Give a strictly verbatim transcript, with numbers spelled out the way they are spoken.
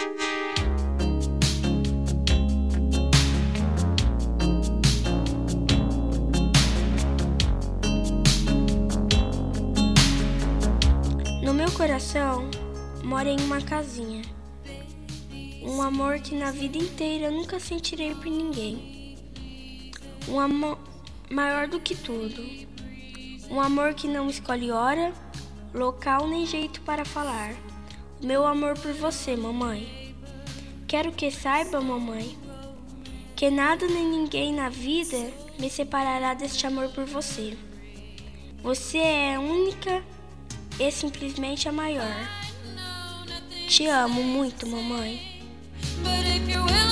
No meu coração mora em uma casinha, um amor que na vida inteira nunca sentirei por ninguém. Um amor maior do que tudo, um amor que não escolhe hora, local nem jeito para falar. Meu amor por você, mamãe. Quero que saiba, mamãe, que nada nem ninguém na vida me separará deste amor por você. Você é a única e simplesmente a maior. Te amo muito, mamãe.